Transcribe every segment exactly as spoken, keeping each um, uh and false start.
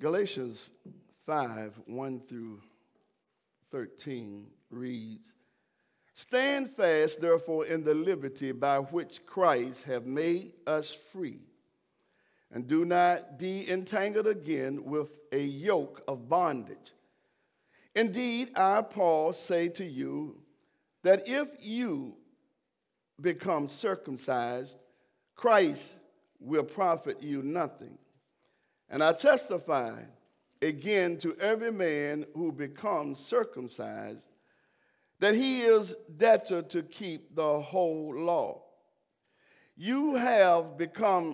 Galatians five, one through thirteen reads, "Stand fast, therefore, in the liberty by which Christ hath made us free, and do not be entangled again with a yoke of bondage. Indeed, I, Paul, say to you that if you become circumcised, Christ will profit you nothing. And I testify again to every man who becomes circumcised that he is debtor to keep the whole law. You have become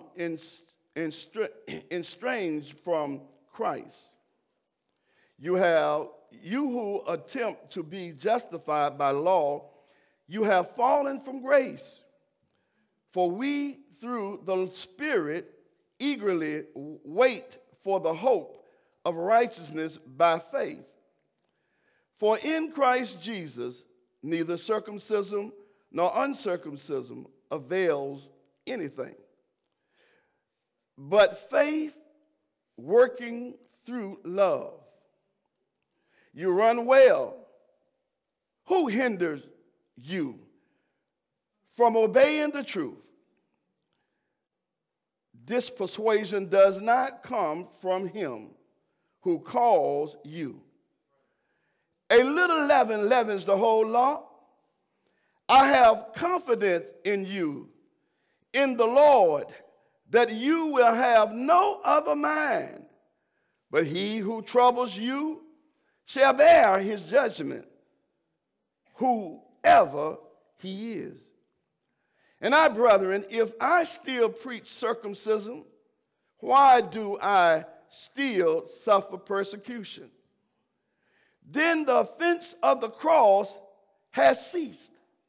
estranged from Christ. You have you who attempt to be justified by law, you have fallen from grace. For we, through the Spirit, eagerly wait for the hope of righteousness by faith. For in Christ Jesus, neither circumcision nor uncircumcision avails anything, but faith working through love. You run well. Who hinders you from obeying the truth? This persuasion does not come from him who calls you. A little leaven leavens the whole lump. I have confidence in you, in the Lord, that you will have no other mind. But he who troubles you shall bear his judgment, whoever he is. And I, brethren, if I still preach circumcision, why do I still suffer persecution? Then the offense of the cross has ceased.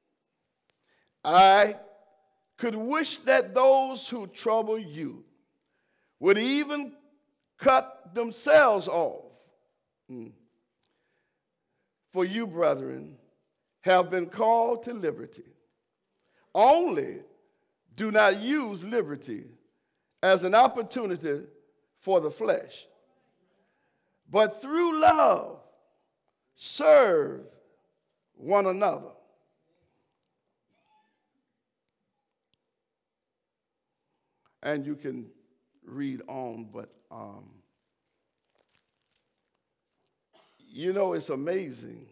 I could wish that those who trouble you would even cut themselves off. Mm. For you, brethren, have been called to liberty. Only do not use liberty as an opportunity for the flesh, but through love serve one another. And you can read on, but um, you know, it's amazing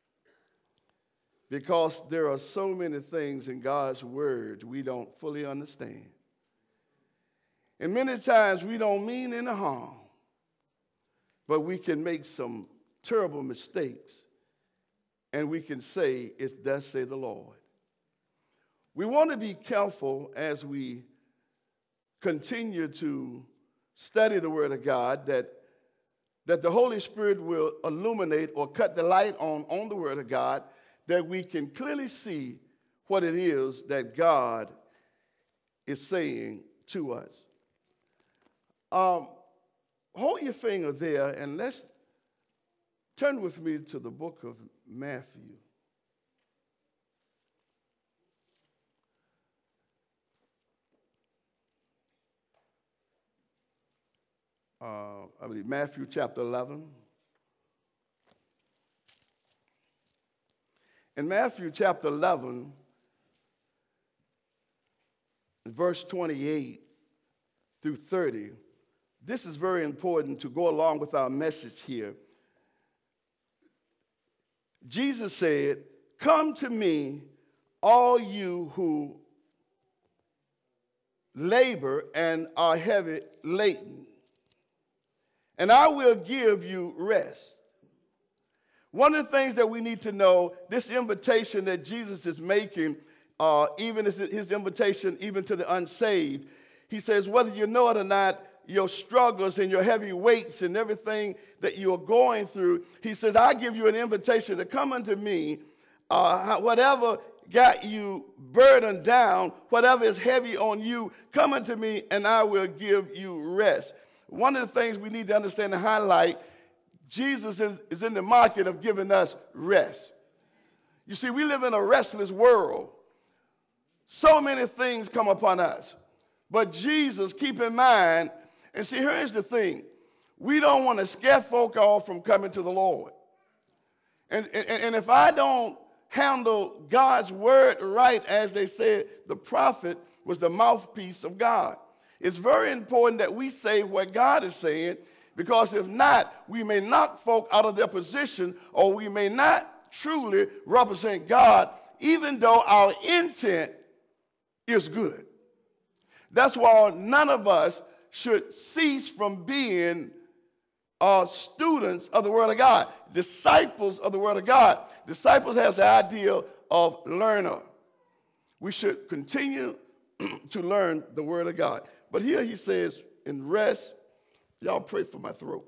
because there are so many things in God's word we don't fully understand. And many times we don't mean any harm, but we can make some terrible mistakes, and we can say, "It's thus say the Lord." We want to be careful as we continue to study the Word of God that, that the Holy Spirit will illuminate or cut the light on, on the Word of God, that we can clearly see what it is that God is saying to us. Um, hold your finger there and let's turn with me to the book of Matthew. Uh, I believe Matthew chapter eleven. In Matthew chapter eleven, verse twenty-eight through thirty, this is very important to go along with our message here. Jesus said, "Come to me, all you who labor and are heavy laden, and I will give you rest." One of the things that we need to know, this invitation that Jesus is making, uh, even his invitation even to the unsaved, he says, whether you know it or not, your struggles and your heavy weights and everything that you're going through, he says, I give you an invitation to come unto me, uh, whatever got you burdened down, whatever is heavy on you, come unto me and I will give you rest. One of the things we need to understand and highlight, Jesus is, is in the market of giving us rest. You see, we live in a restless world. So many things come upon us. But Jesus, keep in mind, and see, here's the thing. We don't want to scare folk off from coming to the Lord. And, and, and if I don't handle God's word right, as they said, the prophet was the mouthpiece of God. It's very important that we say what God is saying, because if not, we may knock folk out of their position, or we may not truly represent God, even though our intent is good. That's why none of us should cease from being uh, students of the Word of God, disciples of the Word of God. Disciples has the idea of learner. We should continue to learn the Word of God. But here he says, in rest, y'all pray for my throat.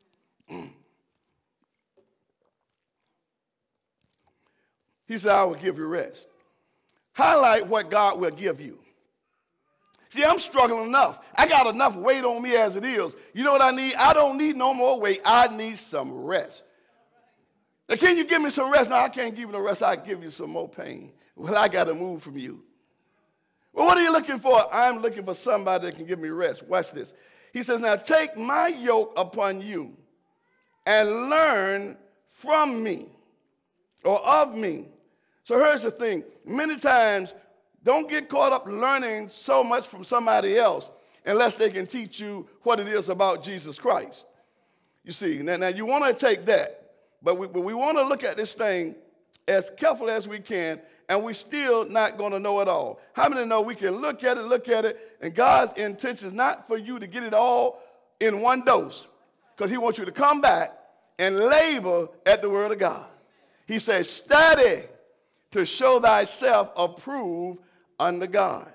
He said, I will give you rest. Highlight what God will give you. See, I'm struggling enough. I got enough weight on me as it is. You know what I need? I don't need no more weight. I need some rest. Now, can you give me some rest? No, I can't give you no rest. I'll give you some more pain. Well, I got to move from you. Well, what are you looking for? I'm looking for somebody that can give me rest. Watch this. He says, now take my yoke upon you and learn from me, or of me. So here's the thing. Many times, don't get caught up learning so much from somebody else unless they can teach you what it is about Jesus Christ. You see, now, now you want to take that, but we, but we want to look at this thing as careful as we can, and we're still not going to know it all. How many know we can look at it, look at it, and God's intention is not for you to get it all in one dose, because he wants you to come back and labor at the Word of God. He says, study to show thyself approved unto God.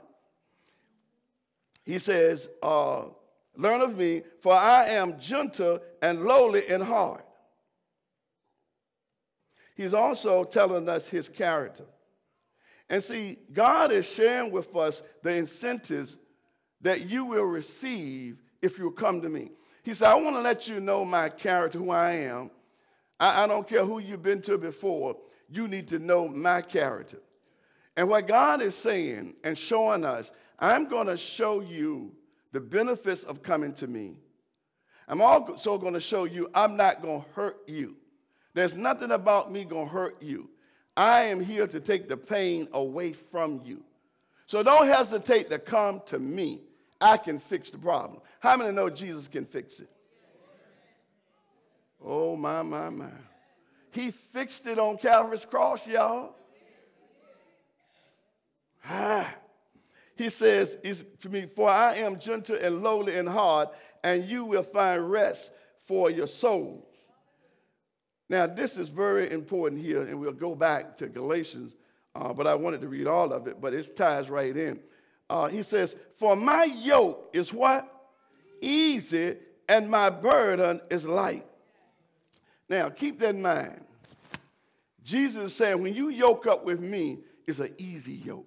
He says, uh, learn of me, for I am gentle and lowly in heart. He's also telling us his character. And see, God is sharing with us the incentives that you will receive if you come to me. He said, I want to let you know my character, who I am. I, I don't care who you've been to before. You need to know my character. And what God is saying and showing us, I'm going to show you the benefits of coming to me. I'm also going to show you I'm not going to hurt you. There's nothing about me going to hurt you. I am here to take the pain away from you. So don't hesitate to come to me. I can fix the problem. How many know Jesus can fix it? Oh, my, my, my. He fixed it on Calvary's cross, y'all. Ah. He says, to me, for I am gentle and lowly in heart, and you will find rest for your souls. Now, this is very important here, and we'll go back to Galatians, uh, but I wanted to read all of it, but it ties right in. Uh, he says, for my yoke is what? Easy, and my burden is light. Now, keep that in mind. Jesus is saying, when you yoke up with me, it's an easy yoke.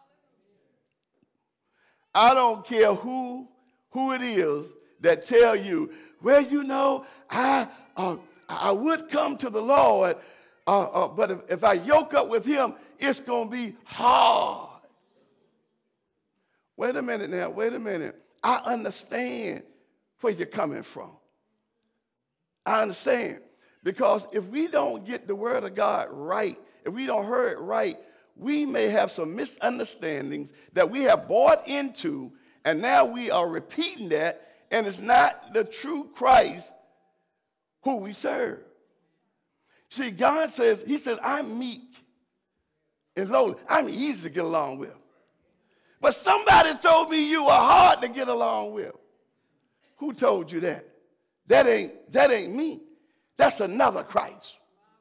I don't care who, who it is that tell you, well, you know, I, uh, I would come to the Lord, uh, uh, but if, if I yoke up with him, it's going to be hard. Wait a minute now, wait a minute. I understand where you're coming from. I understand. Because if we don't get the Word of God right, if we don't hear it right, we may have some misunderstandings that we have bought into, and now we are repeating that, and it's not the true Christ who we serve. See, God says, he says, I'm meek and lowly. I'm easy to get along with. But somebody told me you are hard to get along with. Who told you that? That ain't, that ain't me. That's another Christ.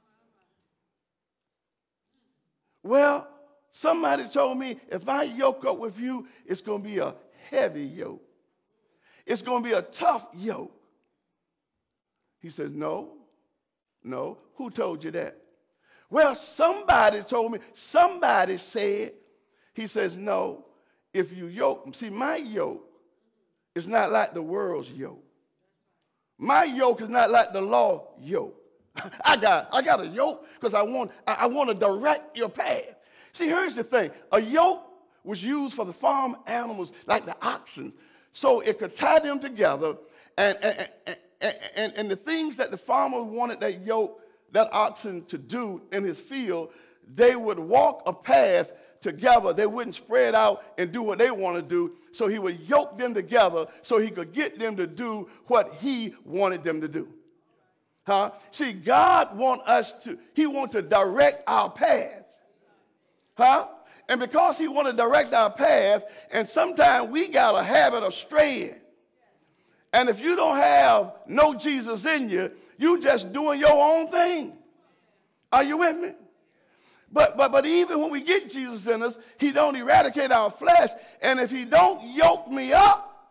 Well, somebody told me if I yoke up with you, it's going to be a heavy yoke. It's going to be a tough yoke. He says, no, no. Who told you that? Well, somebody told me, somebody said. He says, no, if you yoke, see, my yoke is not like the world's yoke. My yoke is not like the law yoke. I got, I got a yoke because I want, I, I want to direct your path. See, here's the thing. A yoke was used for the farm animals like the oxen, so it could tie them together and, and, and, and, and, and the things that the farmer wanted that yoke, that oxen to do in his field, they would walk a path together. They wouldn't spread out and do what they want to do. So he would yoke them together so he could get them to do what he wanted them to do. Huh? See, God wants us to, he wants to direct our path. Huh? And because he wants to direct our path, and sometimes we got a habit of straying. And if you don't have no Jesus in you, you just doing your own thing. Are you with me? But, but, but even when we get Jesus in us, he don't eradicate our flesh. And if he don't yoke me up,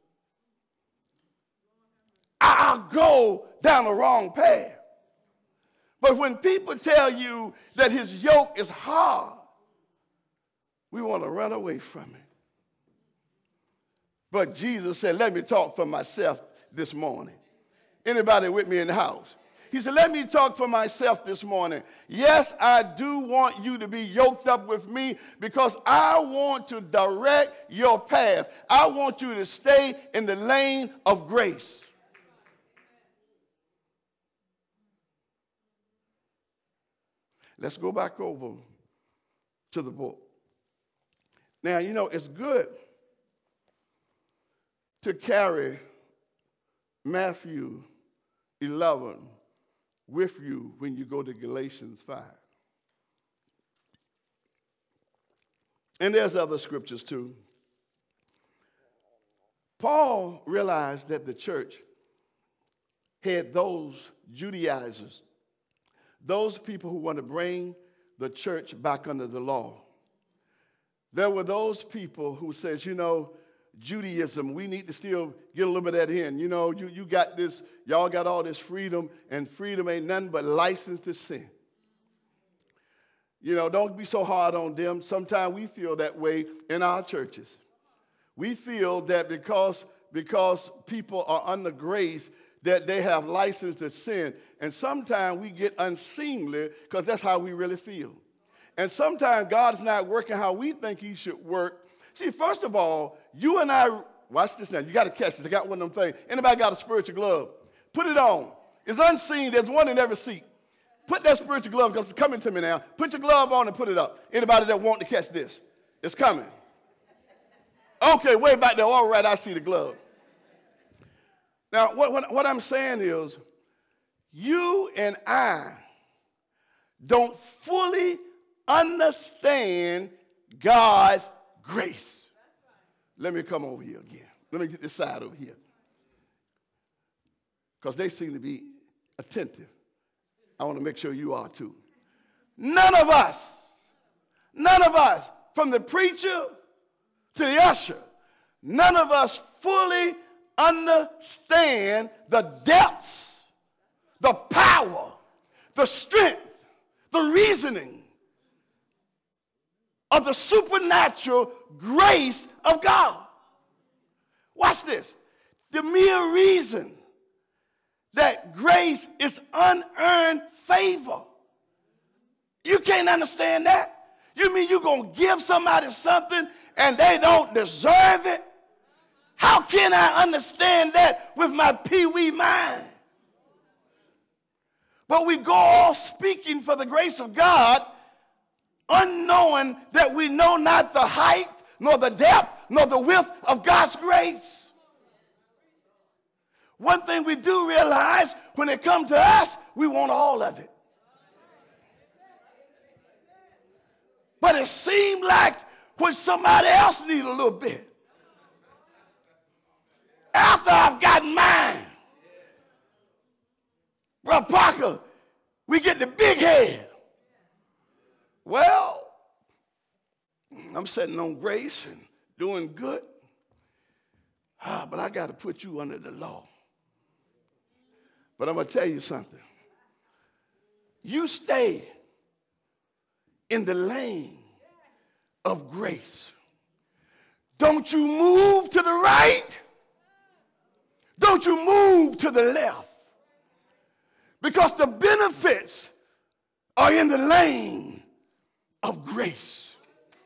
I'll go down the wrong path. But when people tell you that his yoke is hard, we want to run away from it. But Jesus said, let me talk for myself this morning. Anybody with me in the house? He said, let me talk for myself this morning. Yes, I do want you to be yoked up with me because I want to direct your path. I want you to stay in the lane of grace. Let's go back over to the book. Now, you know, it's good to carry Matthew eleven with you when you go to Galatians five. And there's other scriptures too. Paul realized that the church had those Judaizers, those people who want to bring the church back under the law. There were those people who says, you know, Judaism, we need to still get a little bit of that in. You know, you, you got this, y'all got all this freedom, and freedom ain't nothing but license to sin. You know, don't be so hard on them. Sometimes we feel that way in our churches. We feel that because, because people are under grace, that they have license to sin. And sometimes we get unseemly because that's how we really feel. And sometimes God's not working how we think he should work. See, first of all, you and I, watch this now. You got to catch this. I got one of them things. Anybody got a spiritual glove? Put it on. It's unseen. There's one in every seat. Put that spiritual glove, because it's coming to me now. Put your glove on and put it up. Anybody that want to catch this? It's coming. Okay, way back there. All right, I see the glove. Now, what, what, what I'm saying is, you and I don't fully understand God's grace. Let me come over here again. Let me get this side over here. Because they seem to be attentive. I want to make sure you are too. None of us, none of us, from the preacher to the usher, none of us fully understand the depths, the power, the strength, the reasoning of the supernatural grace of God. Watch this. The mere reason that grace is unearned favor. You can't understand that? You mean you're going to give somebody something and they don't deserve it? How can I understand that with my pee-wee mind? But we go all speaking for the grace of God, unknowing that we know not the height, nor the depth, nor the width of God's grace. One thing we do realize, when it comes to us, we want all of it. But it seemed like when somebody else needs a little bit, after I've gotten mine, Brother Parker, we get the big head. Well, I'm sitting on grace and doing good, ah, but I got to put you under the law. But I'm going to tell you something. You stay in the lane of grace. Don't you move to the right. Don't you move to the left. Because the benefits are in the lane of grace.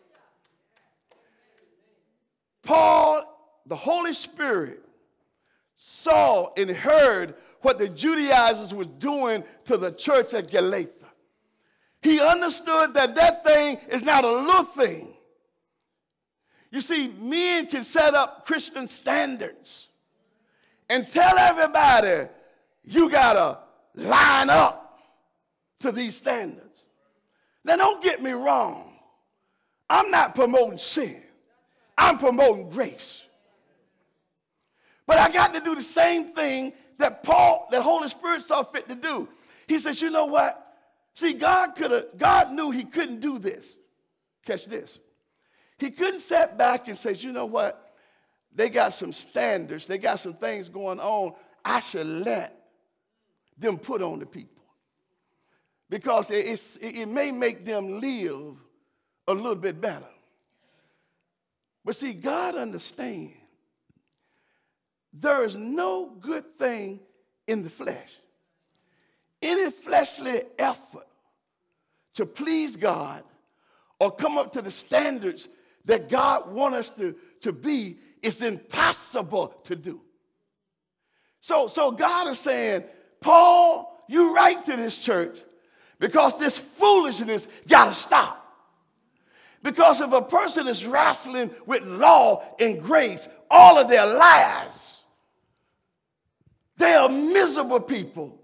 Paul, the Holy Spirit, saw and heard what the Judaizers was doing to the church at Galatia. He understood that that thing is not a little thing. You see, men can set up Christian standards and tell everybody, you got to line up to these standards. Now, don't get me wrong. I'm not promoting sin. I'm promoting grace. But I got to do the same thing that Paul, that Holy Spirit saw fit to do. He says, you know what? See, God could have, God knew he couldn't do this. Catch this. He couldn't sit back and say, you know what? They got some standards. They got some things going on. I should let them put on the people. Because it, it's, it may make them live a little bit better. But see, God understands there is no good thing in the flesh. Any fleshly effort to please God or come up to the standards that God wants us to, to be is impossible to do. So, so God is saying, Paul, you write to this church because this foolishness got to stop. Because if a person is wrestling with law and grace all of their lives, they are miserable people.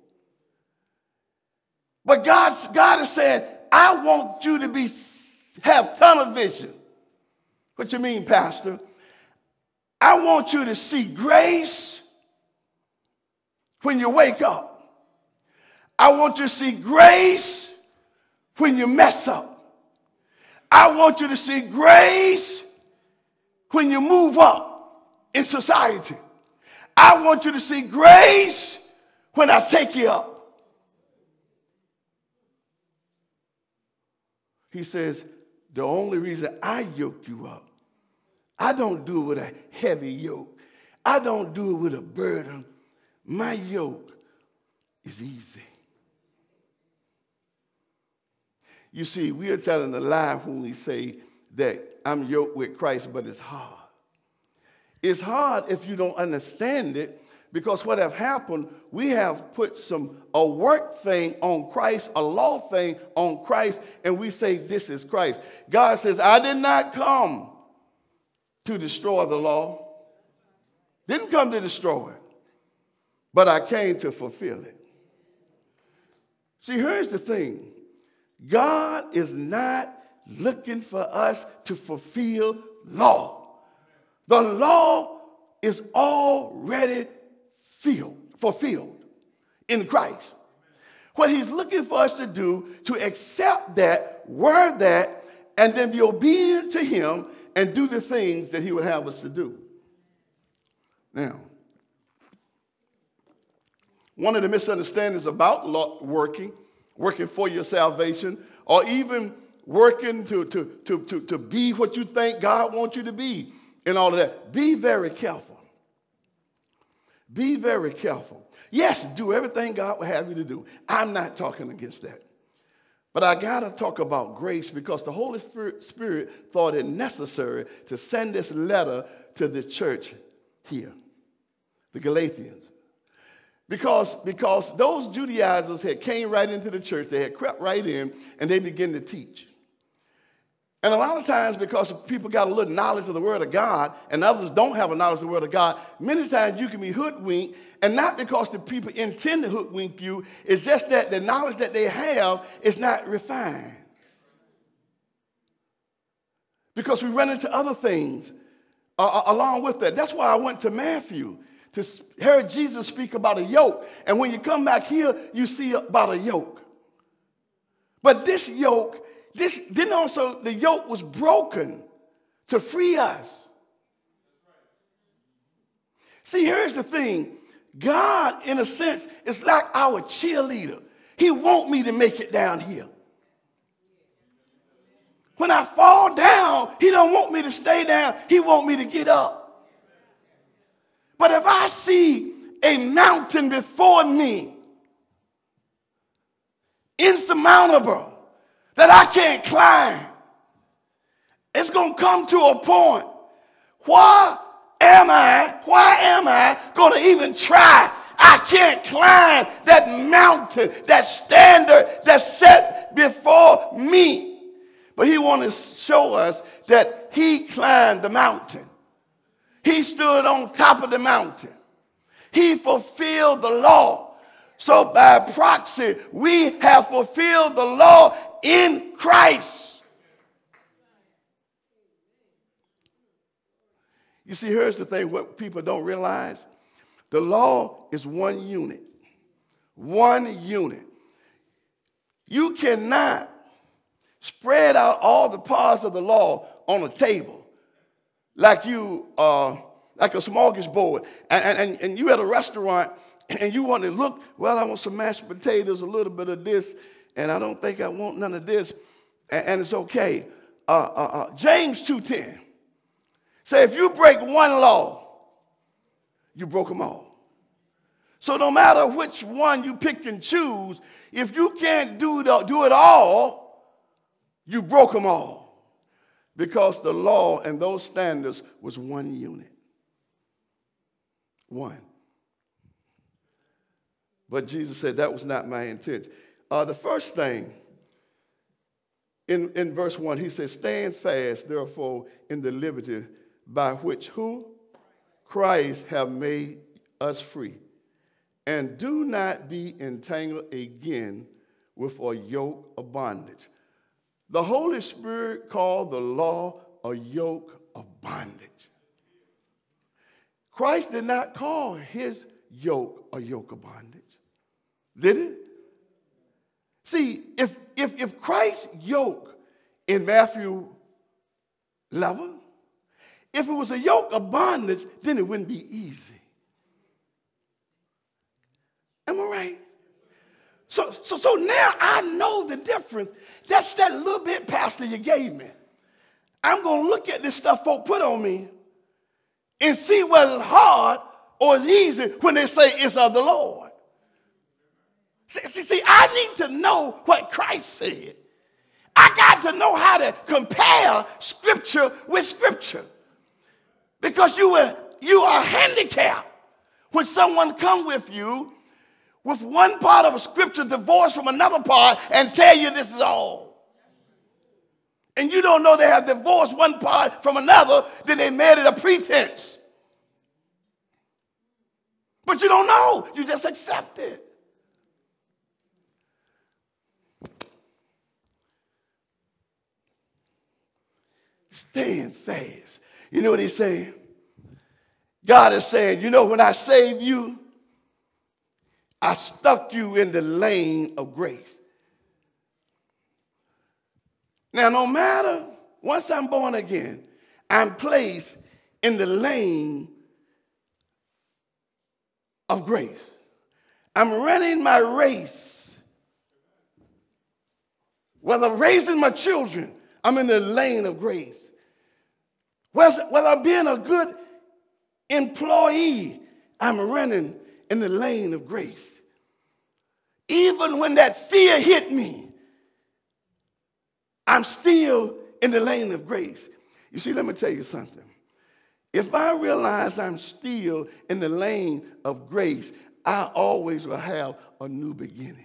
But God's, God is saying, I want you to be have tunnel vision. What you mean, Pastor? I want you to see grace when you wake up. I want you to see grace when you mess up. I want you to see grace when you move up in society. I want you to see grace when I take you up. He says, the only reason I yoke you up, I don't do it with a heavy yoke. I don't do it with a burden. My yoke is easy. You see, we are telling a lie when we say that I'm yoked with Christ, but it's hard. It's hard if you don't understand it, because what have happened, we have put some a work thing on Christ, a law thing on Christ, and we say this is Christ. God says, I did not come to destroy the law. Didn't come to destroy it, but I came to fulfill it. See, here's the thing. God is not looking for us to fulfill law. The law is already filled, fulfilled in Christ. What he's looking for us to do, to accept that, wear that, and then be obedient to him and do the things that he would have us to do. Now, one of the misunderstandings about law, working, working for your salvation, or even working to, to, to, to, to be what you think God wants you to be, and all of that. Be very careful. Be very careful. Yes, do everything God will have you to do. I'm not talking against that. But I got to talk about grace, because the Holy Spirit thought it necessary to send this letter to the church here, the Galatians. Because, because those Judaizers had came right into the church, they had crept right in, and they began to teach. And a lot of times, because people got a little knowledge of the Word of God, and others don't have a knowledge of the Word of God, many times you can be hoodwinked, and not because the people intend to hoodwink you, it's just that the knowledge that they have is not refined. Because we run into other things uh, along with that. That's why I went to Matthew to hear Jesus speak about a yoke. And when you come back here, you see about a yoke. But this yoke, This then also the yoke was broken to free us. See, here's the thing. God, in a sense, is like our cheerleader. He wants me to make it down here. When I fall down, he don't want me to stay down. He wants me to get up. But if I see a mountain before me, insurmountable, that I can't climb, it's going to come to a point where am I, why am I going to even try? I can't climb that mountain, that standard that's set before me. But he wants to show us that he climbed the mountain. He stood on top of the mountain. He fulfilled the law. So by proxy, we have fulfilled the law in Christ. You see, here's the thing, what people don't realize. The law is one unit. One unit. You cannot spread out all the parts of the law on a table like you uh, like a smorgasbord. And, and, and you at a restaurant and you want to look, well, I want some mashed potatoes, a little bit of this, and I don't think I want none of this, and, and it's okay. Uh, uh, uh, James two ten say if you break one law, you broke them all. So no matter which one you pick and choose, if you can't do, the, do it all, you broke them all. Because the law and those standards was one unit. One. But Jesus said that was not my intention. Uh, the first thing, in, in verse one, he says, stand fast, therefore, in the liberty by which who? Christ have made us free. And do not be entangled again with a yoke of bondage. The Holy Spirit called the law a yoke of bondage. Christ did not call his yoke a yoke of bondage. Did it? See, if, if, if Christ's yoke in Matthew eleven, if it was a yoke of bondage, then it wouldn't be easy. Am I right? So, so, so now I know the difference. That's that little bit, Pastor, you gave me. I'm going to look at this stuff folk put on me and see whether it's hard or it's easy when they say it's of the Lord. See, see, see, I need to know what Christ said. I got to know how to compare Scripture with Scripture. Because you are, you are handicapped when someone come with you with one part of a Scripture divorced from another part and tell you this is all. And you don't know they have divorced one part from another, then they made it a pretense. But you don't know. You just accept it. Stand fast. You know what he's saying? God is saying, you know, when I saved you, I stuck you in the lane of grace. Now, no matter, once I'm born again, I'm placed in the lane of grace. I'm running my race. Whether I'm raising my children, I'm in the lane of grace. Whether I'm being a good employee, I'm running in the lane of grace. Even when that fear hit me, I'm still in the lane of grace. You see, let me tell you something. If I realize I'm still in the lane of grace, I always will have a new beginning.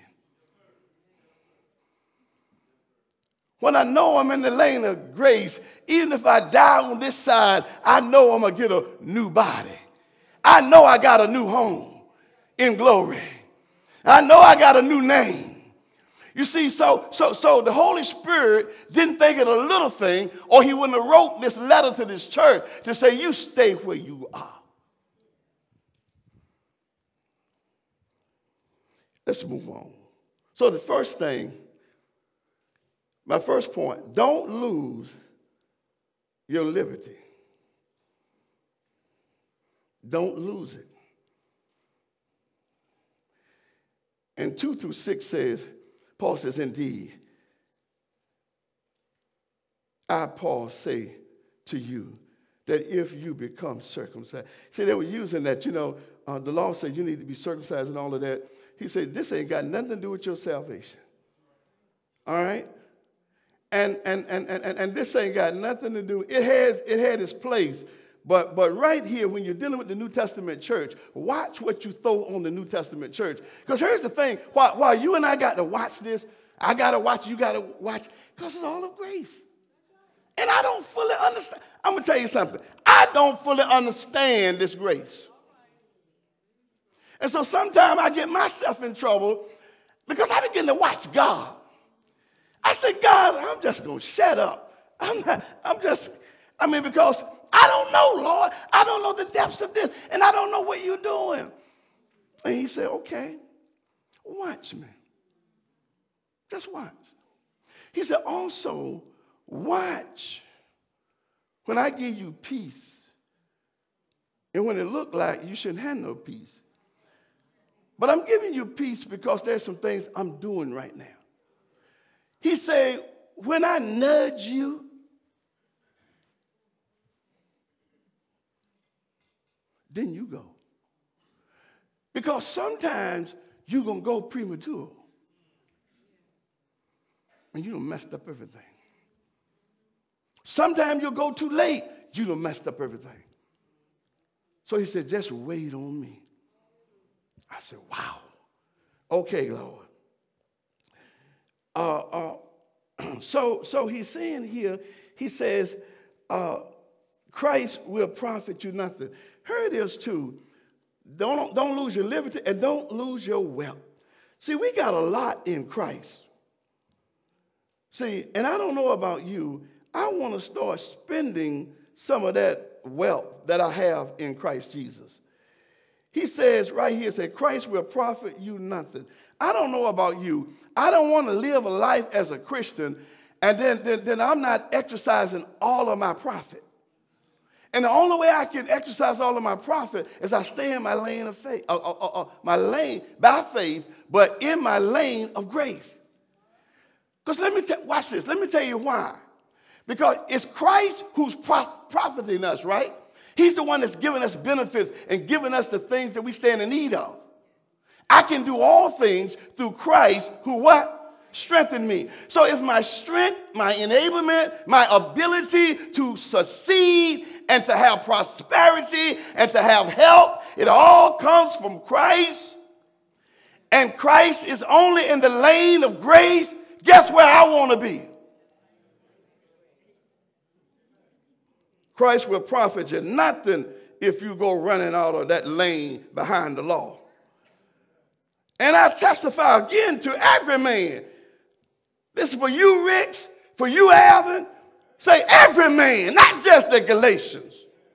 When I know I'm in the lane of grace, even if I die on this side, I know I'm going to get a new body. I know I got a new home in glory. I know I got a new name. You see, so, so, so the Holy Spirit didn't think it a little thing, or he wouldn't have wrote this letter to this church to say, you stay where you are. Let's move on. So the first thing, my first point, don't lose your liberty. Don't lose it. And two through six says, Paul says, indeed, I, Paul, say to you that if you become circumcised. See, they were using that, you know, uh, the law said you need to be circumcised and all of that. He said, this ain't got nothing to do with your salvation. All right? And, and, and, and, and this ain't got nothing to do, it has, it had its place, But, but right here, when you're dealing with the New Testament church, watch what you throw on the New Testament church. Because here's the thing, while, while you and I got to watch this, I got to watch, you got to watch, because it's all of grace. And I don't fully understand. I'm going to tell you something. I don't fully understand this grace. And so sometimes I get myself in trouble because I begin to watch God. I say, God, I'm just going to shut up. I'm not, I'm just, I mean, because I don't know, Lord. I don't know the depths of this, and I don't know what you're doing. And he said, okay, watch me. Just watch. He said, also, watch when I give you peace. And when it looked like you shouldn't have no peace. But I'm giving you peace because there's some things I'm doing right now. He said, when I nudge you, then you go. Because sometimes you're going to go premature. And you done messed up everything. Sometimes you'll go too late. You done messed up everything. So he said, just wait on me. I said, wow. Okay, Lord. Uh, uh, so, so he's saying here, he says, uh, Christ will profit you nothing. Here it is too. Don't, don't lose your liberty and don't lose your wealth. See, we got a lot in Christ. See, and I don't know about you, I want to start spending some of that wealth that I have in Christ Jesus. He says right here, say, Christ will profit you nothing. I don't know about you. I don't want to live a life as a Christian and then, then, then I'm not exercising all of my profit. And the only way I can exercise all of my profit is I stay in my lane of faith, uh, uh, uh, my lane by faith, but in my lane of grace. Because let me tell, watch this. Let me tell you why. Because it's Christ who's prof- profiting us, right? He's the one that's giving us benefits and giving us the things that we stand in need of. I can do all things through Christ who what? Strengthen me. So if my strength, my enablement, my ability to succeed and to have prosperity and to have health, it all comes from Christ. And Christ is only in the lane of grace. Guess where I want to be? Christ will profit you nothing if you go running out of that lane behind the law. And I testify again to every man. This is for you, Rich, for you, Alvin. Say every man, not just the Galatians.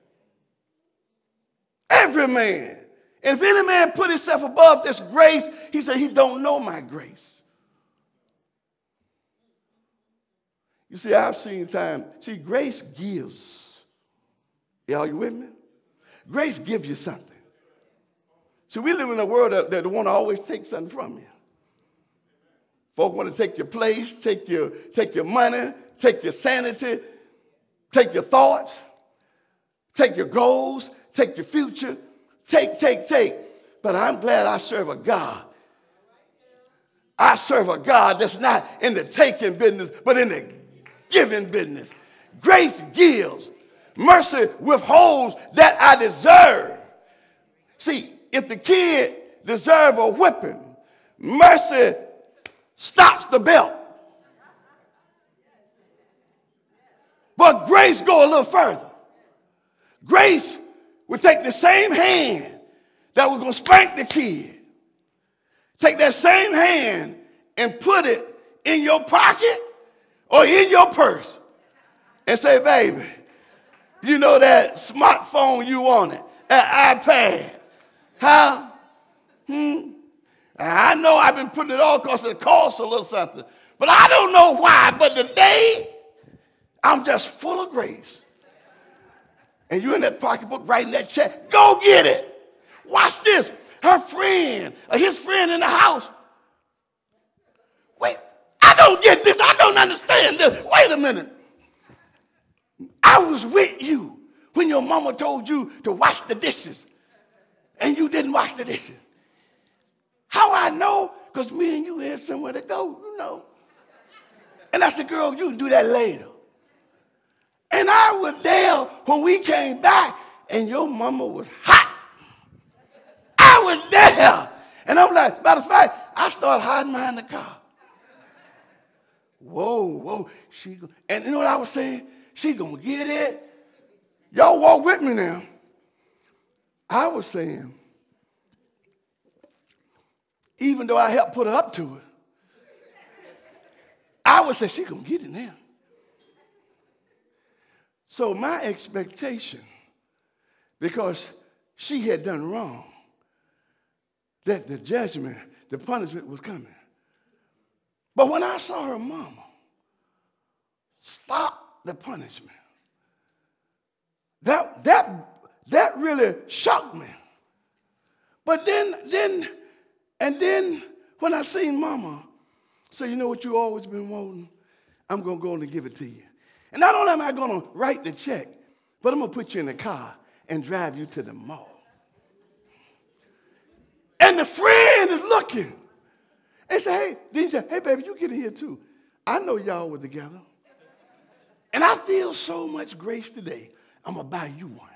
Every man. And if any man put himself above this grace, he said he don't know my grace. You see, I've seen time. See, grace gives. Are you with me? Grace gives you something. See, we live in a world that, that want to always take something from you. Folk want to take your place, take your, take your money, take your sanity, take your thoughts, take your goals, take your future, take, take, take. But I'm glad I serve a God. I serve a God that's not in the taking business, but in the giving business. Grace gives. Mercy withholds that I deserve. See, if the kid deserves a whipping, mercy stops the belt. But grace go a little further. Grace will take the same hand that was going to spank the kid, take that same hand and put it in your pocket or in your purse and say, baby, you know that smartphone you wanted, that iPad, huh? Hmm? I know I've been putting it on because it costs a little something, but I don't know why, but today, I'm just full of grace. And you in that pocketbook writing that check, go get it. Watch this. Her friend, or his friend in the house. Wait, I don't get this. I don't understand this. Wait a minute. I was with you when your mama told you to wash the dishes and you didn't wash the dishes. How I know? Because me and you had somewhere to go, you know. And I said, girl, you can do that later. And I was there when we came back, and your mama was hot. I was there. And I'm like, matter of fact, I started hiding behind the car. Whoa, whoa. She, and you know what I was saying? She gonna get it. Y'all walk with me now. I was saying, even though I helped put her up to it, I would say she gonna get it now. So my expectation, because she had done wrong, that the judgment, the punishment was coming. But when I saw her mama stop the punishment, that that that really shocked me. But then, then, and then when I seen mama, so you know what you always been wanting? I'm gonna go and give it to you. And not only am I going to write the check, but I'm going to put you in the car and drive you to the mall. And the friend is looking and say, hey, D J, hey, baby, you get in here too. I know y'all were together. And I feel so much grace today. I'm going to buy you one.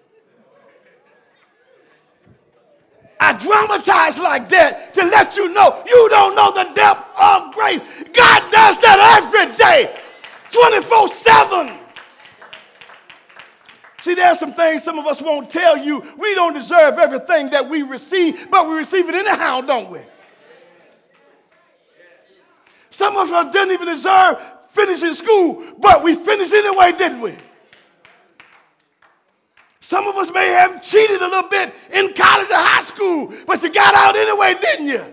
I dramatize like that to let you know you don't know the depth of grace. God does that every day. twenty-four seven. See, there's some things some of us won't tell you. We don't deserve everything that we receive, but we receive it anyhow, don't we? Some of us didn't even deserve finishing school, but we finished anyway, didn't we? Some of us may have cheated a little bit in college or high school, but you got out anyway, didn't you?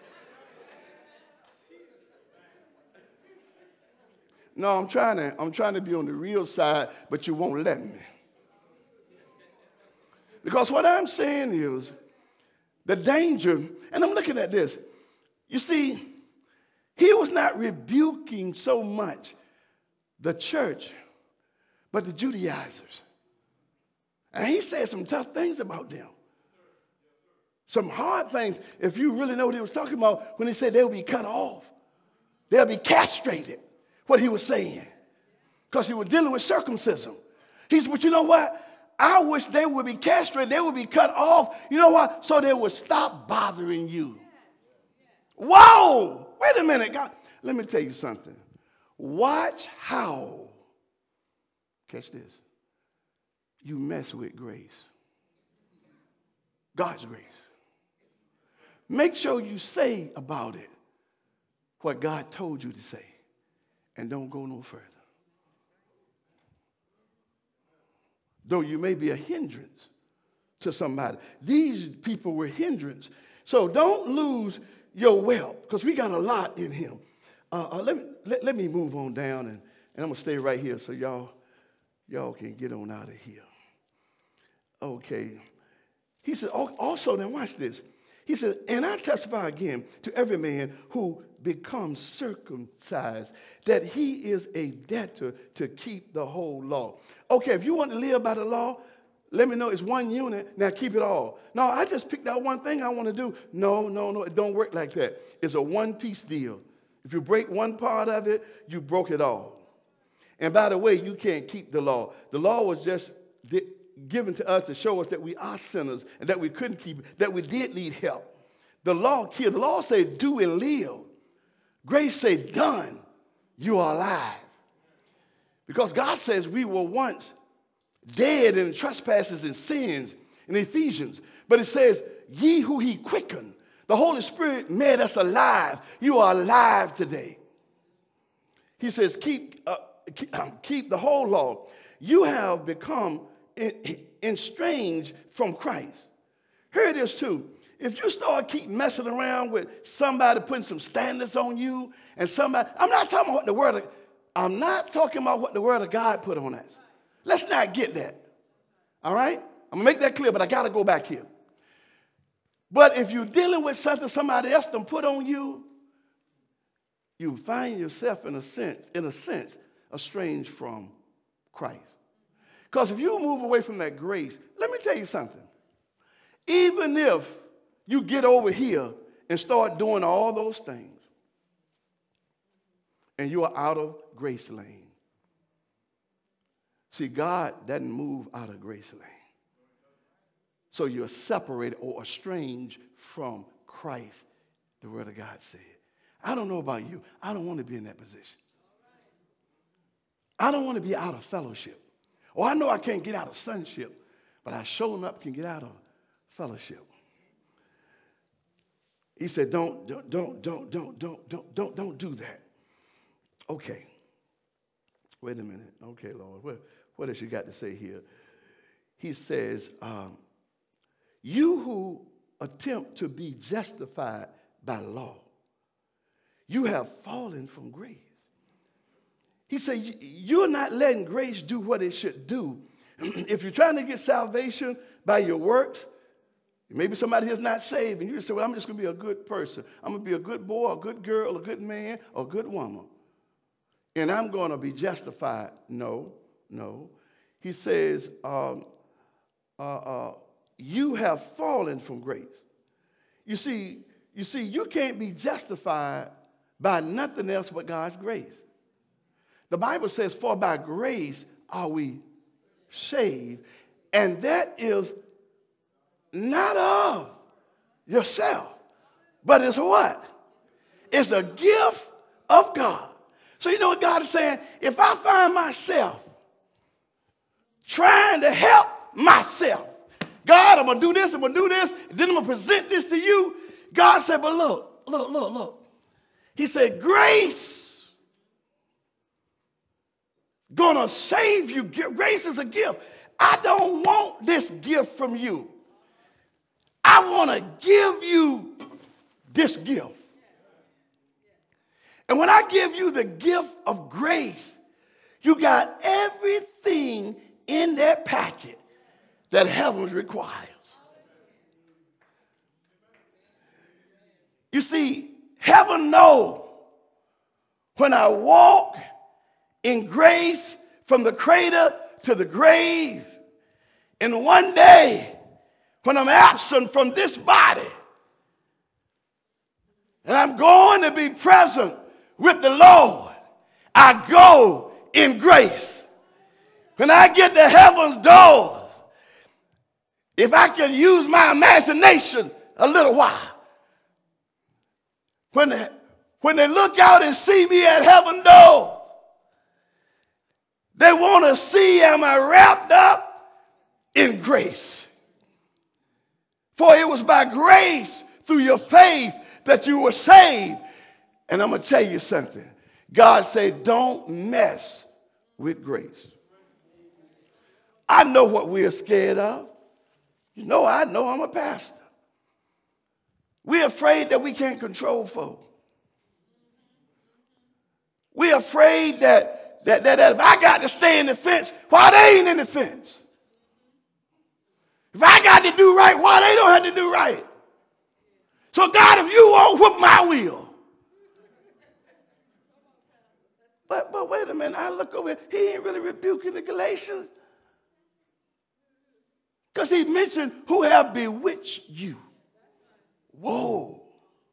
No, I'm trying to, I'm trying to be on the real side, but you won't let me. Because what I'm saying is the danger, and I'm looking at this. You see, he was not rebuking so much the church, but the Judaizers. And he said some tough things about them. Some hard things, if you really know what he was talking about, when he said they'll be cut off. They'll be castrated, what he was saying. Because he was dealing with circumcision. He said, but you know what? I wish they would be castrated. They would be cut off. You know what? So they would stop bothering you. Whoa! Wait a minute, God. Let me tell you something. Watch how, catch this, you mess with grace. God's grace. Make sure you say about it what God told you to say, and don't go no further. Though you may be a hindrance to somebody. These people were hindrance. So don't lose your wealth, because we got a lot in him. Uh, uh, let, me, let, let me move on down, and, and I'm going to stay right here so y'all, y'all can get on out of here. Okay. He said, also, then watch this. He said, and I testify again to every man who becomes circumcised that he is a debtor to keep the whole law. Okay, if you want to live by the law, let me know it's one unit. Now keep it all. No, I just picked out one thing I want to do. No, no, no, it don't work like that. It's a one-piece deal. If you break one part of it, you broke it all. And by the way, you can't keep the law. The law was just di- given to us to show us that we are sinners and that we couldn't keep it, that we did need help. The law killed. The law said do and live. Grace said done. You are alive. Because God says we were once dead in trespasses and sins in Ephesians. But it says, ye who he quickened. The Holy Spirit made us alive. You are alive today. He says, keep, uh, keep, keep the whole law. You have become estranged from Christ. Here it is too. If you start keep messing around with somebody putting some standards on you and somebody, I'm not talking about what the word of, I'm not talking about what the word of God put on us. Let's not get that. All right? I'm going to make that clear, but I got to go back here. But if you're dealing with something somebody else done put on you, you find yourself in a sense, in a sense, estranged from Christ. Because if you move away from that grace, let me tell you something. Even if you get over here and start doing all those things, and you are out of grace lane, See, God doesn't move out of grace lane. So you're separated or estranged from Christ, the word of God said. I don't know about you. I don't want to be in that position. I don't want to be out of fellowship. Or I know I can't get out of sonship, but I sure enough can get out of fellowship. He said, don't, don't, don't, don't, don't, don't, don't, don't, don't do that. Okay. Wait a minute. Okay, Lord. What, what else you got to say here? He says, um, you who attempt to be justified by law, you have fallen from grace. He said, you're not letting grace do what it should do. If you're trying to get salvation by your works, maybe somebody is not saved, and you say, well, I'm just going to be a good person. I'm going to be a good boy, a good girl, a good man, or a good woman. And I'm going to be justified. No, no. He says, um, uh, uh, you have fallen from grace. You see, you see, you can't be justified by nothing else but God's grace. The Bible says, for by grace are we saved. And that is not of yourself, but it's what? It's a gift of God. So you know what God is saying? If I find myself trying to help myself, God, I'm going to do this, I'm going to do this, and then I'm going to present this to you. God said, but look, look, look, look. He said, grace going to save you. Grace is a gift. I don't want this gift from you. I want to give you this gift. And when I give you the gift of grace, you got everything in that packet that heaven requires. You see, heaven knows when I walk in grace from the cradle to the grave, and one day when I'm absent from this body and I'm going to be present with the Lord, I go in grace. When I get to heaven's doors, if I can use my imagination a little while, when they, when they look out and see me at heaven's doors, they want to see, am I wrapped up in grace? For it was by grace through your faith that you were saved. And I'm going to tell you something. God said, don't mess with grace. I know what we're scared of. You know, I know I'm a pastor. We're afraid that we can't control folk. We're afraid that, that, that, that if I got to stay in the fence, why they ain't in the fence? If I got to do right, why they don't have to do right? So God, if you won't whoop my wheel. But, but wait a minute, I look over here, he ain't really rebuking the Galatians. Because he mentioned who have bewitched you. Whoa.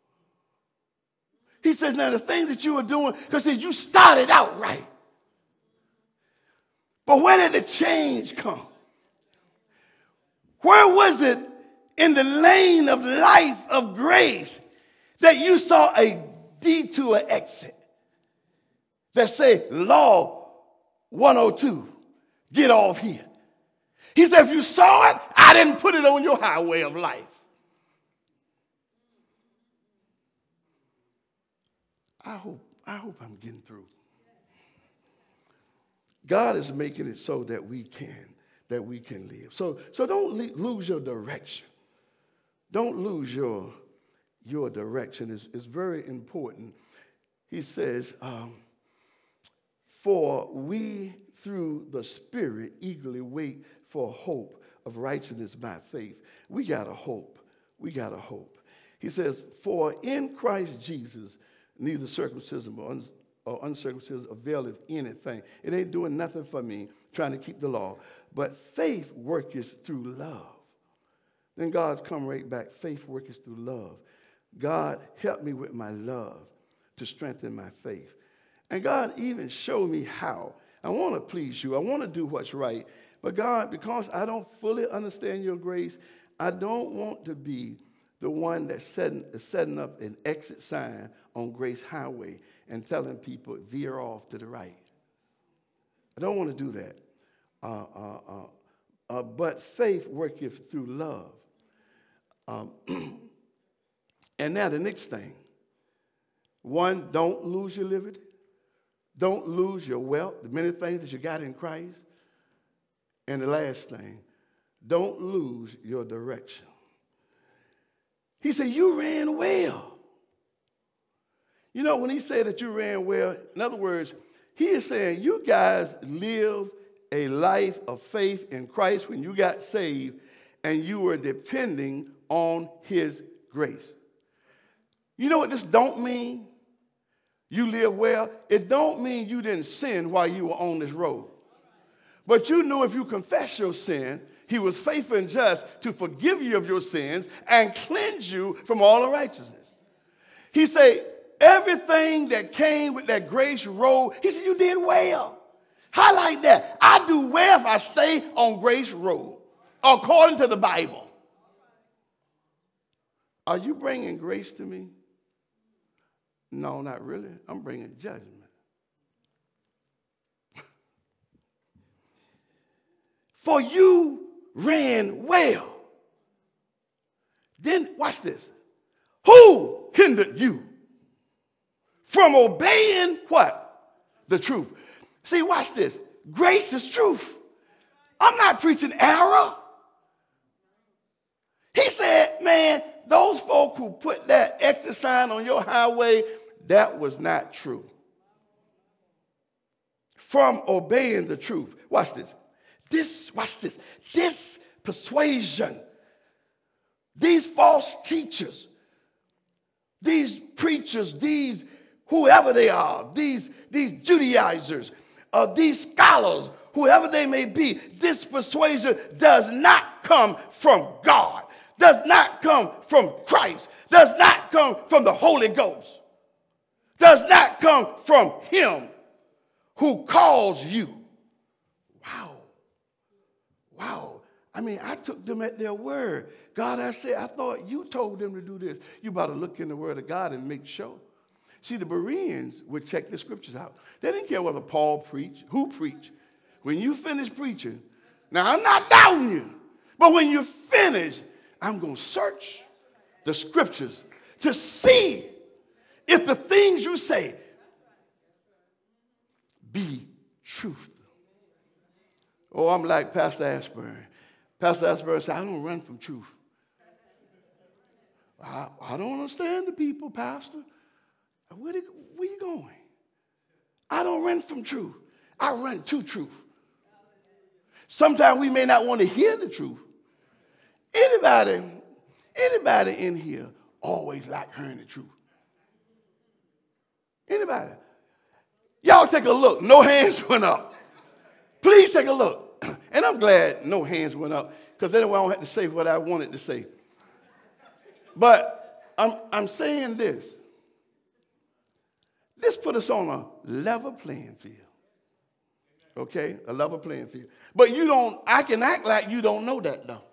He says, now the thing that you are doing, because you started out right. But where did the change come? Where was it in the lane of life of grace that you saw a detour exit that said, law one oh two, get off here? He said, if you saw it, I didn't put it on your highway of life. I hope, I hope I'm getting through. God is making it so that we can, that we can live. So, so don't le- lose your direction. Don't lose your, your direction. It's, it's very important. He says, um, for we through the Spirit eagerly wait for hope of righteousness by faith. We got a hope. We got a hope. He says, for in Christ Jesus, neither circumcision or, un- or uncircumcision availeth anything. It ain't doing nothing for me, trying to keep the law. But faith worketh through love. Then God's come right back. Faith worketh through love. God, help me with my love to strengthen my faith. And God even showed me how. I want to please you. I want to do what's right. But God, because I don't fully understand your grace, I don't want to be the one that's setting, setting up an exit sign on Grace Highway and telling people, veer off to the right. I don't want to do that. Uh, uh, uh, uh, but faith worketh through love. Um, and now the next thing. One, don't lose your liberty. Don't lose your wealth, the many things that you got in Christ. And the last thing, don't lose your direction. He said, you ran well. You know, when he said that you ran well, in other words, he is saying you guys lived a life of faith in Christ when you got saved and you were depending on his grace. You know what this don't mean? You live well. It don't mean you didn't sin while you were on this road. But you knew if you confess your sin, he was faithful and just to forgive you of your sins and cleanse you from all unrighteousness. He said, everything that came with that grace road, he said, you did well. Highlight that. I do well if I stay on grace road, according to the Bible. Are you bringing grace to me? No, not really. I'm bringing judgment. For you ran well. Then, watch this. Who hindered you from obeying what? The truth. See, watch this. Grace is truth. I'm not preaching error. He said, man, those folk who put that exit sign on your highway, that was not true. From obeying the truth. Watch this. This, watch this. This persuasion, these false teachers, these preachers, these whoever they are, these, these Judaizers, uh, these scholars, whoever they may be, this persuasion does not come from God, does not come from Christ, does not come from the Holy Ghost, does not come from him who calls you. Wow. Wow. I mean, I took them at their word. God, I said, I thought you told them to do this. You better look in the word of God and make sure. See, the Bereans would check the scriptures out. They didn't care whether Paul preached, who preached. When you finish preaching, now I'm not doubting you, but when you finish, I'm going to search the scriptures to see if the things you say be truth. Oh, I'm like Pastor Ashburn. Pastor Ashburn said, I don't run from truth. I, I don't understand the people, Pastor. Where, did, where you going? I don't run from truth. I run to truth. Sometimes we may not want to hear the truth. Anybody, anybody in here always like hearing the truth? Anybody? Y'all take a look. No hands went up. Please take a look. And I'm glad no hands went up because then I don't have to say what I wanted to say. But I'm, I'm saying this. This put us on a level playing field. Okay? A level playing field. But you don't, I can act like you don't know that though.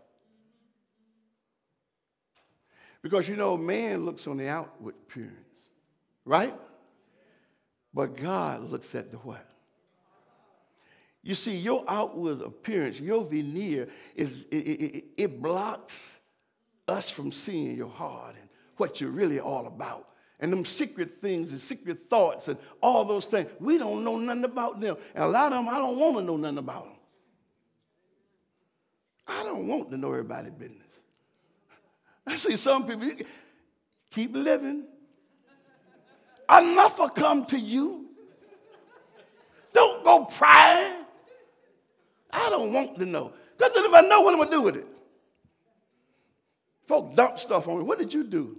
Because you know, man looks on the outward appearance. Right? But God looks at the what? You see, your outward appearance, your veneer, is it, it, it blocks us from seeing your heart and what you're really all about. And them secret things and secret thoughts and all those things, we don't know nothing about them. And a lot of them, I don't want to know nothing about them. I don't want to know everybody's business. I see some people, keep living. Enough will come to you. Don't go prying. I don't want to know. Because if I know, what am I going to do with it? Folk dump stuff on me. What did you do?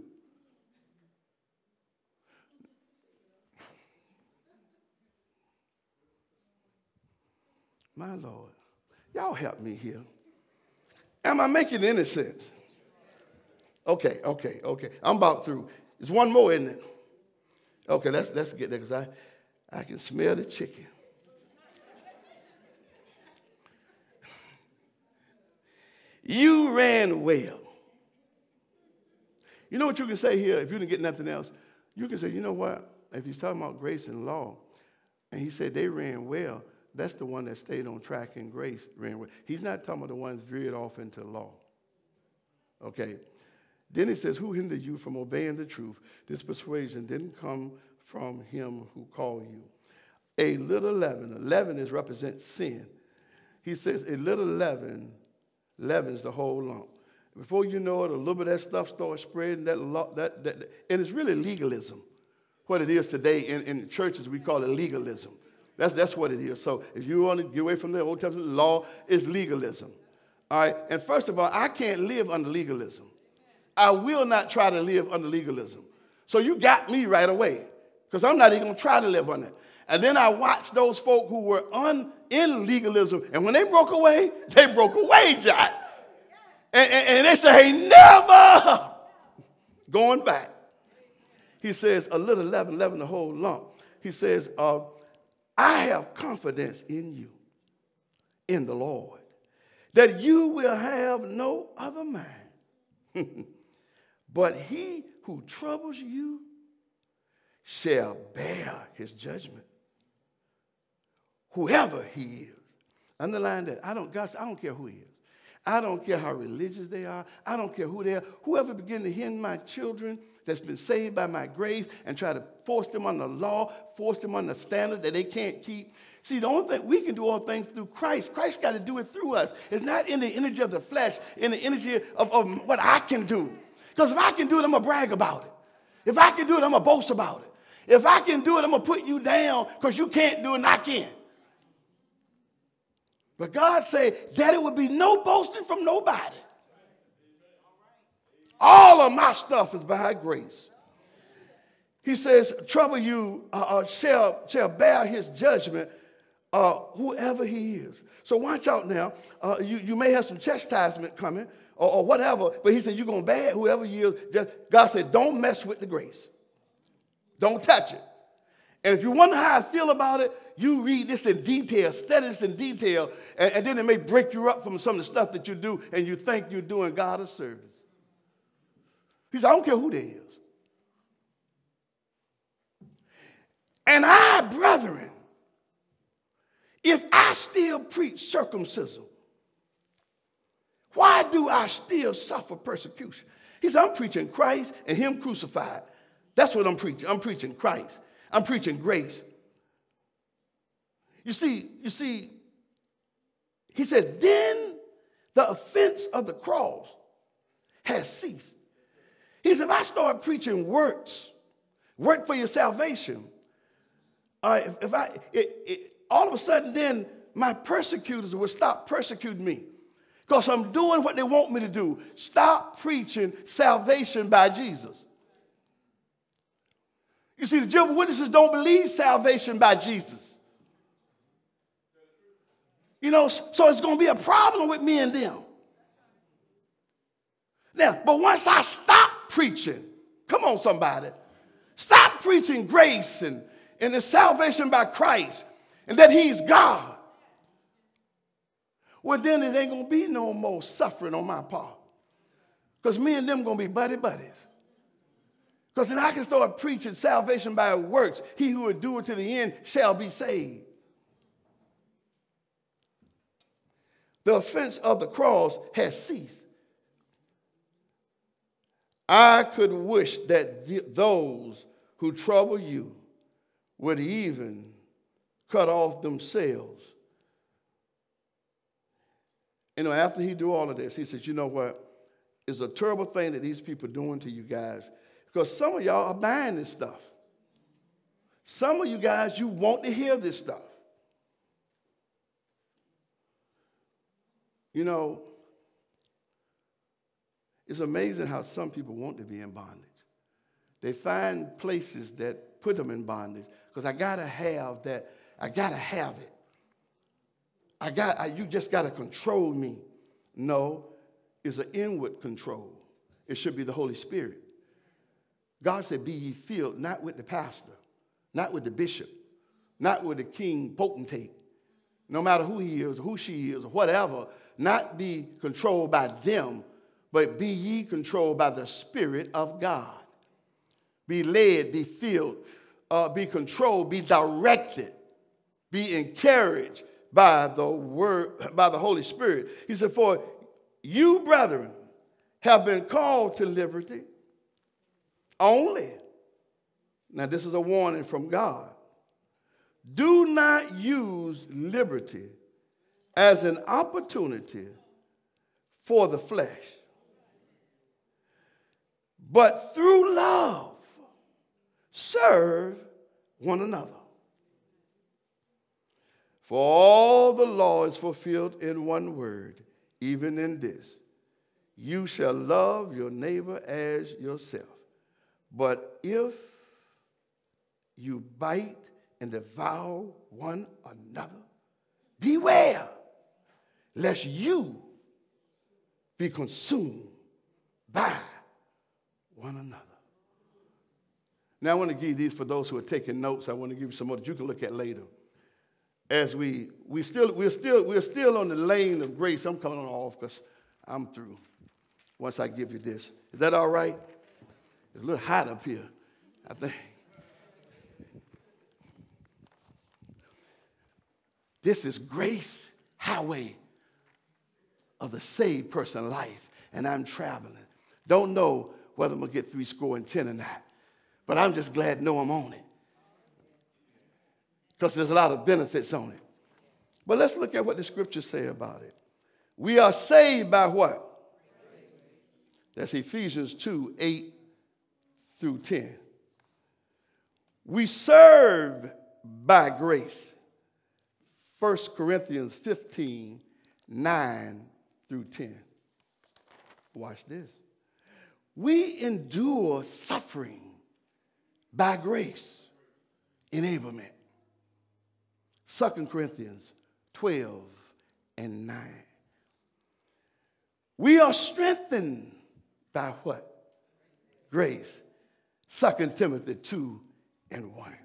My Lord. Y'all help me here. Am I making any sense? Okay, okay, okay. I'm about through. There's one more, isn't it? Okay, let's, let's get there because I, I can smell the chicken. You ran well. You know what you can say here if you didn't get nothing else? You can say, you know what? If he's talking about grace and law, and he said they ran well, that's the one that stayed on track in grace, ran well. He's not talking about the ones veered off into law. Okay. Then he says, who hindered you from obeying the truth? This persuasion didn't come from him who called you. A little leaven. Leaven is represents sin. He says a little leaven leavens the whole lump. Before you know it, a little bit of that stuff starts spreading. That, that, that, and it's really legalism. What it is today in, in churches, we call it legalism. That's, that's what it is. So if you want to get away from the Old Testament law, it's legalism. All right? And first of all, I can't live under legalism. I will not try to live under legalism. So you got me right away, because I'm not even going to try to live under it. And then I watched those folk who were un, in legalism, and when they broke away, they broke away, Jack. And, and, and they say, hey, never going back. He says, a little leaven, leaven the whole lump. He says, uh, I have confidence in you, in the Lord, that you will have no other mind. But he who troubles you shall bear his judgment, whoever he is. Underline that. I don't, God, I don't care who he is. I don't care how religious they are. I don't care who they are. Whoever begin to hinder my children that's been saved by my grace and try to force them on the law, force them on the standard that they can't keep. See, the only thing, we can do all things through Christ. Christ got to do it through us. It's not in the energy of the flesh, in the energy of, of what I can do. Because if I can do it, I'm going to brag about it. If I can do it, I'm going to boast about it. If I can do it, I'm going to put you down because you can't do it and I can. But God said that it would be no boasting from nobody. All of my stuff is by grace. He says, trouble you uh, uh, shall, shall bear his judgment, uh, whoever he is. So watch out now. Uh, you, you may have some chastisement coming or, or whatever, but he said you're going to bear whoever he is. Just, God said, don't mess with the grace. Don't touch it. And if you wonder how I feel about it, you read this in detail, study this in detail, and, and then it may break you up from some of the stuff that you do, and you think you're doing God a service. He said, I don't care who they is. And I, brethren, if I still preach circumcision, why do I still suffer persecution? He said, I'm preaching Christ and him crucified. That's what I'm preaching. I'm preaching Christ. I'm preaching grace. You see, you see, he said, then the offense of the cross has ceased. He said, if I start preaching works, work for your salvation, uh, if, if I, it, it, all of a sudden then my persecutors will stop persecuting me because I'm doing what they want me to do. Stop preaching salvation by Jesus. You see, the Jehovah's Witnesses don't believe salvation by Jesus. You know, so it's going to be a problem with me and them. Now, but once I stop preaching, come on somebody, stop preaching grace and, and the salvation by Christ and that he's God, well, then it ain't going to be no more suffering on my part because me and them going to be buddy-buddies. Because then I can start preaching salvation by works. He who will do it to the end shall be saved. The offense of the cross has ceased. I could wish that th- those who trouble you would even cut off themselves. You know, after he do all of this, he says, you know what? It's a terrible thing that these people are doing to you guys. Because some of y'all are buying this stuff. Some of you guys, you want to hear this stuff. You know, it's amazing how some people want to be in bondage. They find places that put them in bondage because I got to have that. I got to have it. I got. I, you just got to control me. No, it's an inward control. It should be the Holy Spirit. God said, be ye filled, not with the pastor, not with the bishop, not with the king potentate. No matter who he is, or who she is, or whatever, not be controlled by them, but be ye controlled by the Spirit of God. Be led, be filled, uh, be controlled, be directed, be encouraged by the word, by the Holy Spirit. He said, for you, brethren, have been called to liberty only. Now, this is a warning from God. Do not use liberty as an opportunity for the flesh, but through love, serve one another. For all the law is fulfilled in one word, even in this: you shall love your neighbor as yourself. But if you bite and devour one another, beware lest you be consumed by one another. Now, I want to give these for those who are taking notes. I want to give you some more that you can look at later. As we we still we're still we're still on the lane of grace. I'm coming on off because I'm through. Once I give you this, is that all right? It's a little hot up here, I think. This is Grace Highway of the saved person life, and I'm traveling. Don't know whether I'm going to get three score and ten or not, but I'm just glad to know I'm on it because there's a lot of benefits on it. But let's look at what the scriptures say about it. We are saved by what? That's Ephesians two, eight through ten. We serve by grace. First Corinthians fifteen, nine through ten. Watch this. We endure suffering by grace, enablement. Second Corinthians twelve and nine. We are strengthened by what? Grace. Second Timothy two and one.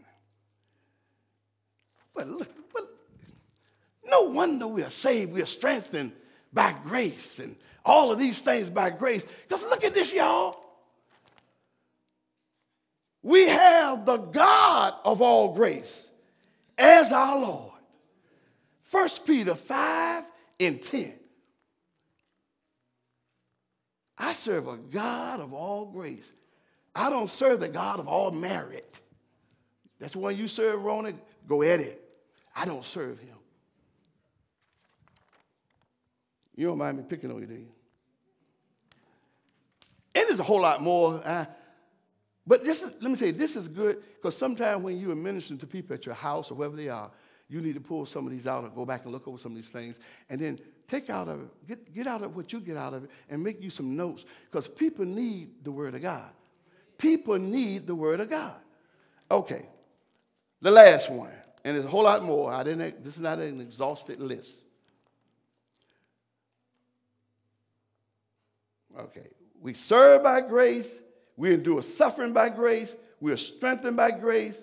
But look, but no wonder we are saved. We are strengthened by grace and all of these things by grace. Because look at this, y'all. We have the God of all grace as our Lord. First Peter five and ten. I serve a God of all grace. I don't serve the God of all merit. That's the one you serve, Rona. Go at it. I don't serve him. You don't mind me picking on you, do you? And there's a whole lot more. Uh, but this is, let me tell you, this is good because sometimes when you are ministering to people at your house or wherever they are, you need to pull some of these out or go back and look over some of these things and then take out of it, get, get out of what you get out of it and make you some notes because people need the word of God. People need the word of God. Okay, the last one, and there's a whole lot more. I didn't. This is not an exhausted list. Okay, we serve by grace. We endure suffering by grace. We are strengthened by grace.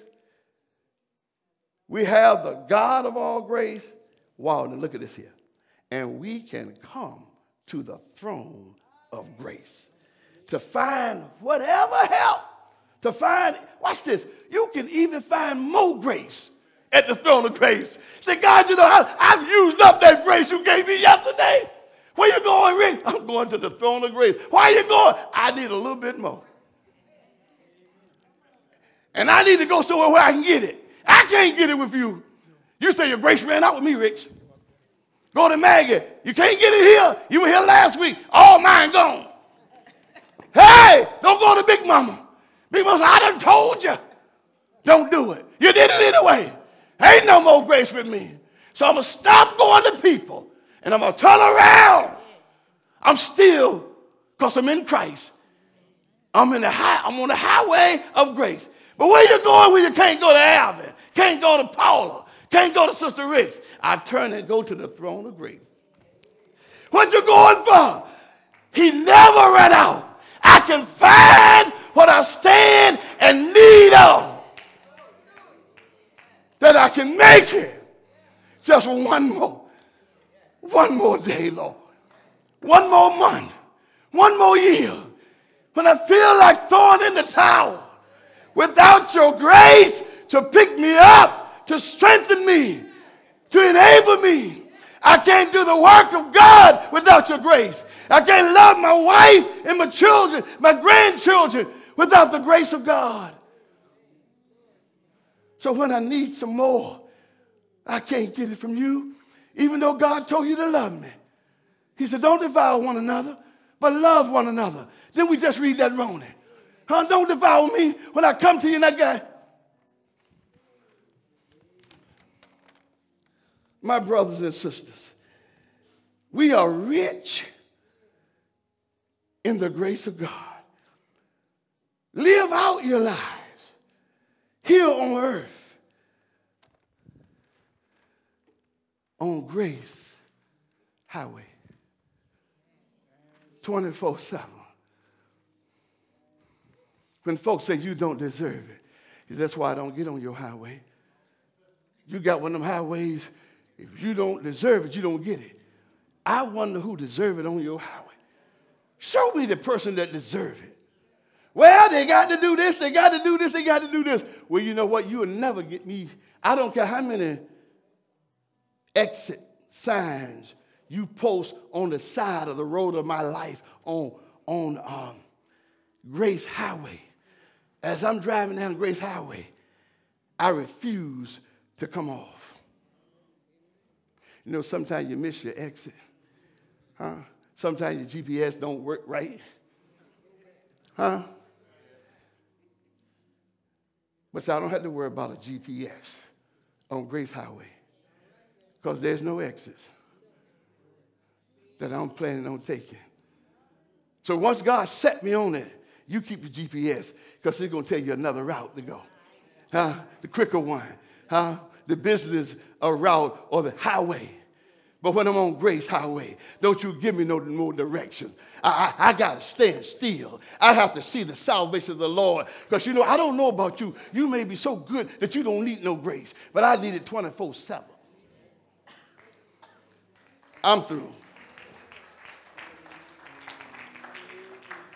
We have the God of all grace. Wow, and look at this here. And we can come to the throne of grace to find whatever help. To find, watch this, you can even find more grace at the throne of grace. Say, God, you know, I, I've used up that grace you gave me yesterday. Where you going, Rick? I'm going to the throne of grace. Why are you going? I need a little bit more. And I need to go somewhere where I can get it. I can't get it with you. You say your grace ran out with me, Rich. Go to Maggie. You can't get it here. You were here last week. All mine gone. Hey, don't go to Big Mama. Big Mama said, I done told you. Don't do it. You did it anyway. Ain't no more grace with me. So I'm going to stop going to people. And I'm going to turn around. I'm still, because I'm in Christ. I'm in the high, I'm on the highway of grace. But where you going when you can't go to Alvin? Can't go to Paula? Can't go to Sister Rich? I turn and go to the throne of grace. What you going for? He never ran out. I can find what I stand and need of. That I can make it. Just one more. one more day, Lord. One more month. One more year. When I feel like throwing in the towel, without your grace to pick me up, to strengthen me, to enable me, I can't do the work of God without your grace. I can't love my wife and my children, my grandchildren, without the grace of God. So when I need some more, I can't get it from you, even though God told you to love me. He said, don't devour one another, but love one another. Then we just read that morning. Huh? Don't devour me when I come to you and I got. My brothers and sisters, we are rich in the grace of God. Live out your lives here on earth on Grace Highway twenty-four seven. When folks say you don't deserve it, that's why I don't get on your highway. You got one of them highways, if you don't deserve it, you don't get it. I wonder who deserve it on your highway. Show me the person that deserve it. Well, they got to do this, they got to do this, they got to do this. Well, you know what? You will never get me. I don't care how many exit signs you post on the side of the road of my life on, on um, Grace Highway. As I'm driving down Grace Highway, I refuse to come off. You know, sometimes you miss your exit. Huh? Sometimes your G P S don't work right. Huh? But so I don't have to worry about a G P S on Grace Highway because there's no exits that I'm planning on taking. So once God set me on it, you keep your G P S because it's going to tell you another route to go. Huh? The quicker one. Huh? The business route or the highway. But when I'm on Grace Highway, don't you give me no more directions. I, I, I got to stand still. I have to see the salvation of the Lord. Because, you know, I don't know about you. You may be so good that you don't need no grace. But I need it twenty-four seven. I'm through.